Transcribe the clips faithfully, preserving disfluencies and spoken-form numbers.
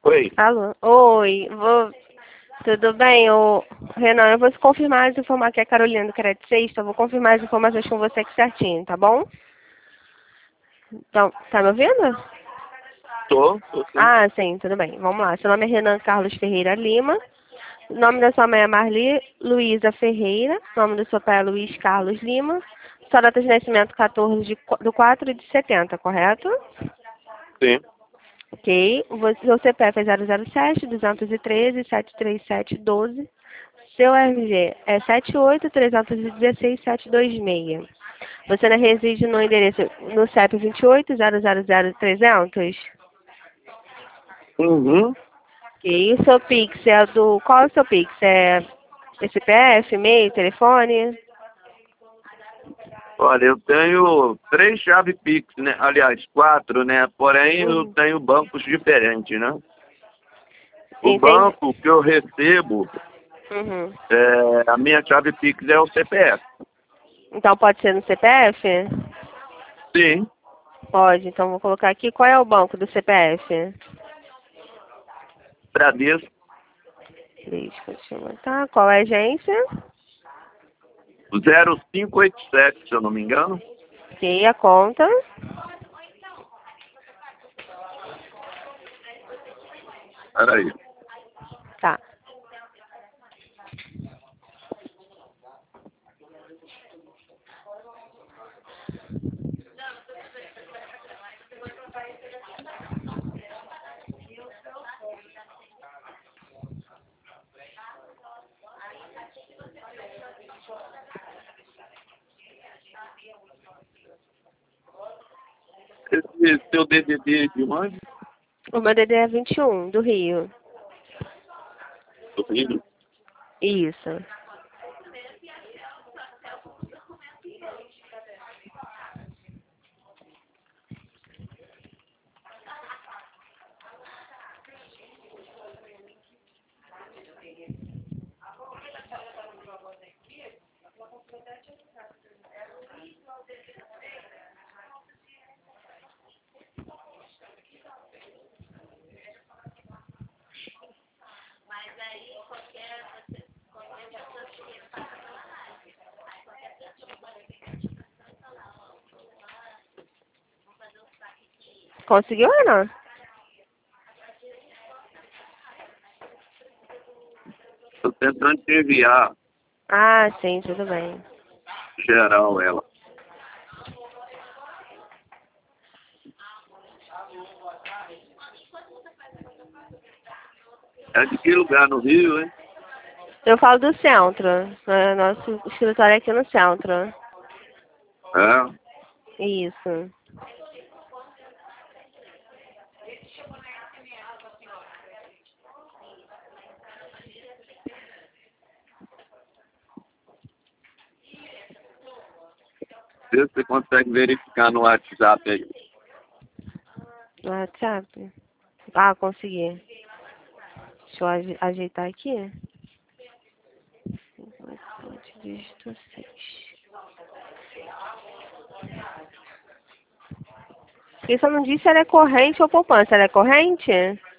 Oi. Alô? Oi, vou... tudo bem? Ô, Renan, eu vou confirmar as informações, que é a Carolina do Crédito Sexta, eu vou confirmar as informações com você aqui certinho, tá bom? Então, tá me ouvindo? Tô, tô sim. Ah, sim, tudo bem. Vamos lá. Seu nome é Renan Carlos Ferreira Lima. O nome da sua mãe é Marli Luísa Ferreira. O nome do seu pai é Luiz Carlos Lima. Sua data de nascimento quatorze de, do quatro de setenta, correto? Sim. Ok. O seu C P F é zero zero sete, duzentos e treze, setecentos e trinta e sete, doze. Seu R G é sete oito, trezentos e dezesseis, setecentos e vinte e seis. Você ainda reside no endereço no C E P vinte e oito, zero zero zero, trezentos? Uhum. Ok. O seu Pix é do... Qual é o seu Pix? É C P F, e-mail, telefone? Olha, eu tenho três chaves Pix, né? Aliás, quatro, né? Porém, eu Uhum. tenho bancos diferentes, né? O Entendi. banco que eu recebo, Uhum. é, a minha chave Pix é o C P F. Então pode ser no C P F? Sim. Pode. Então vou colocar aqui. Qual é o banco do C P F? Bradesco. Deixa eu botar. Qual é a agência? zero cinco oito sete, se eu não me engano. Ok, a conta. Peraí. Tá. Esse seu D D D de onde? O meu D D é vinte e um, do Rio. Do Rio. Isso. Conseguiu, Renan? Estou tentando te enviar Ah, sim, tudo bem. geral ela. É de que lugar no Rio, hein? Eu falo do centro. né? Nosso escritório é aqui no centro. É. Isso. Vê se você consegue verificar no WhatsApp aí. No WhatsApp? Ah, consegui. Deixa eu aje- ajeitar aqui. cinquenta, dígito seis. Porque só não disse se ela é corrente ou poupança. Ela é corrente?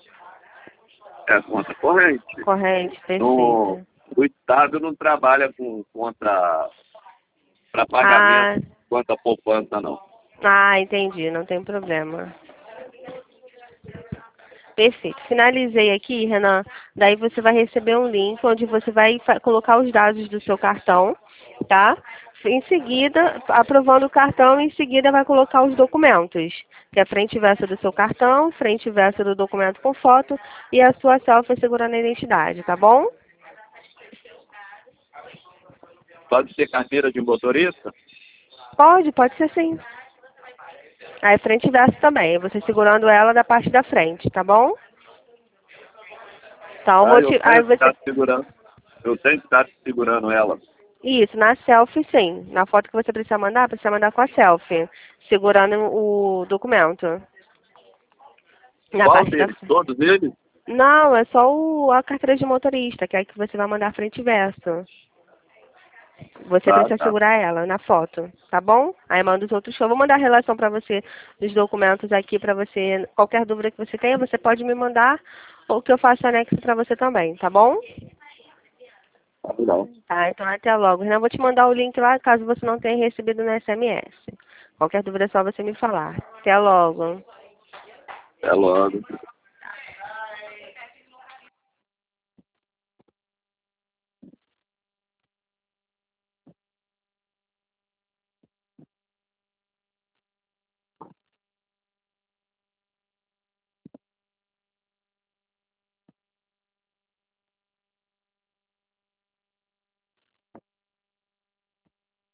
É conta corrente. Corrente, No, perfeito. o Estado não trabalha com conta para pagamento, Ah, conta poupança, não. ah, entendi. Não tem problema. Perfeito. Finalizei aqui, Renan. Daí você vai receber um link onde você vai fa- colocar os dados do seu cartão, tá? Em seguida, aprovando o cartão, em seguida vai colocar os documentos, que é a frente e verso do seu cartão, frente e verso do documento com foto e a sua selfie segurando a identidade, tá bom? Pode ser carteira de motorista? Pode, pode ser sim. Aí frente e verso também, você segurando ela da parte da frente, tá bom? Então, Ah, vou eu te... aí tenho que você estar segurando. Eu tenho que estar segurando ela. Isso, na selfie sim. Na foto que você precisa mandar, precisa mandar com a selfie, segurando o documento. Na Qual parte da deles? frente. Todos eles? Não, é só o, a carteira de motorista, que é aí que você vai mandar frente e verso. Você Ah, precisa tá. segurar ela na foto, tá bom? Aí manda os outros. Eu vou mandar a relação pra você dos documentos aqui pra você. Qualquer dúvida que você tenha, você pode me mandar ou que eu faço anexo para você também, tá bom? Tá bom. Tá, então até logo. Renan, vou te mandar o link lá, caso você não tenha recebido no S M S. Qualquer dúvida é só você me falar. Até logo. Até logo.